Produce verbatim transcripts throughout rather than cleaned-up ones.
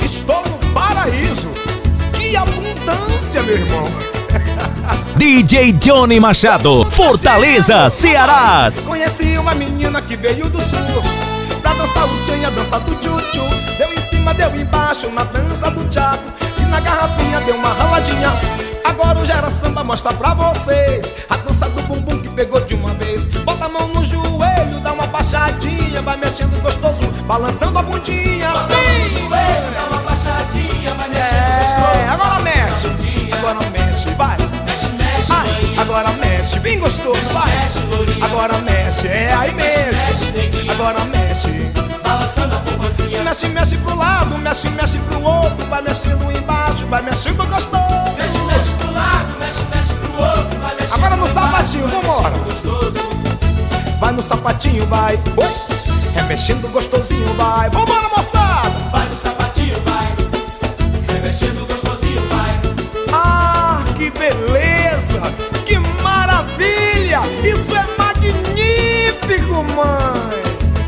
Estou no paraíso. Que abundância, meu irmão. D J Johnny Machado, Fortaleza, Ceará. Conheci uma menina que veio do sul pra dançar o tchan e a dança do tchu-tchu. Deu em cima, deu embaixo na dança do tchaco, e na garrafinha deu uma raladinha. Agora o Gera Samba mostra pra vocês a dança do bumbum que pegou de uma vez. Bota a mão no joelho, dá uma baixadinha, vai mexendo gostoso, balançando a bundinha. Bota a mão no joelho, dá uma baixadinha, vai mexendo É, gostoso. agora mexe, agora mexe, vai. Mexe, mexe, Ai, mãe. agora mexe, bem gostoso, vai. Mexe, lourinha. Agora mexe, é aí Mexe, mexe, mesmo. neguinha. Agora mexe. Balançando a pombacinha. Mexe, mexe pro lado, mexe, mexe pro outro, vai mexendo embaixo, vai mexendo gostoso. Mexe, mexe pro lado, mexe, mexe pro outro, vai mexendo. Agora no embaixo, sapatinho, vai vambora. mexendo gostoso. Vai no sapatinho, vai. Oi. É mexendo gostosinho, vai. Vambora, moçada. Vai no sapatinho, vai. Remexendo gostosinho, vai. Ah, que beleza! Que maravilha! Isso é magnífico, mãe!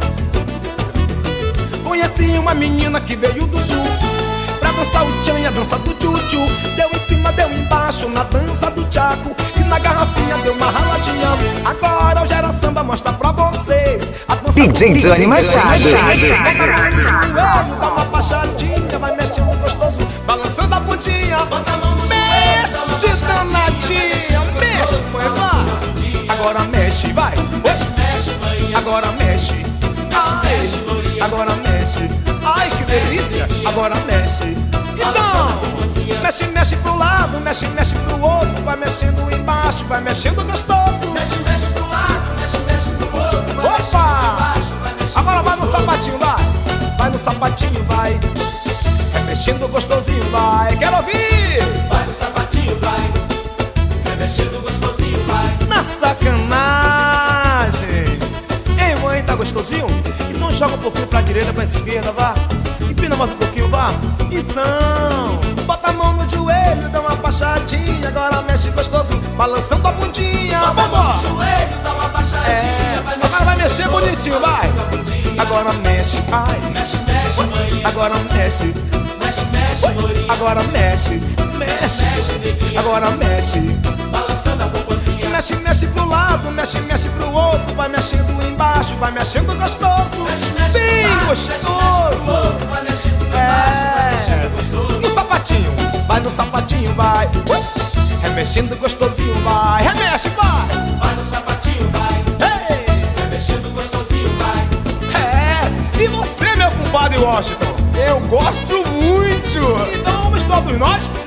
Conheci uma menina que veio do sul pra dançar o tchan e a dança do tchu-tchu. Deu em cima, deu embaixo na dança do tchaco, e na garrafinha deu uma raladinha. Agora o Gera Samba mostra pra vocês a dança D J do Johnny Machado. Bota a mão no joelho, dá uma baixadinha, vai mexendo gostoso, balançando a bundinha. Bota a mão no joelho, dá uma Mexe, danadinha, mexe, mãe, vai. Agora mexe, vai. Mexe, mexe, mãe. Agora mexe. mexe, lourinha. Agora mexe. Ai, que delícia. Agora mexe. Então, mexe, mexe pro lado, mexe, mexe pro outro, vai mexendo embaixo, vai mexendo gostoso. Mexe, mexe pro lado, mexe, mexe pro outro, vai mexendo Opa! embaixo, vai mexendo Agora vai no gostoso. sapatinho, vai. Vai no sapatinho, vai. É mexendo gostosinho, vai. Quero ouvir. Vai no sapatinho, vai. Remexendo gostosinho, vai. Na sacanagem. Ei, mãe, tá gostosinho? Então joga um pouquinho pra direita, pra esquerda, vá. Empina mais um pouquinho, vá. Então, bota a mão no joelho, dá uma baixadinha. Agora mexe gostoso, balançando a bundinha. Bota a mão no Vambora. joelho, dá uma baixadinha. É, vai agora vai mexer gostoso, bonitinho, vai. balançando a bundinha. Agora mexe, ai. Mexe, mexe, mãe. Agora mexe, Mexe, mexe, lourinha. agora mexe, mexe. Mexe, neguinha. Agora mexe. Balançando a pombacinha. Mexe, mexe pro lado, mexe, mexe pro outro, vai mexendo embaixo, vai mexendo gostoso, Mexe, mexe bem pro lado, mexe, mexe pro gostoso. outro, vai mexendo embaixo, vai mexendo É, gostoso. no sapatinho, vai no sapatinho, vai. Remexendo gostosinho, vai. Remexe, vai. Vai no sapatinho, vai. Ei, Remexendo gostosinho, vai. é. E você, meu compadre Washington? Eu gosto muito! Então vamos todos nós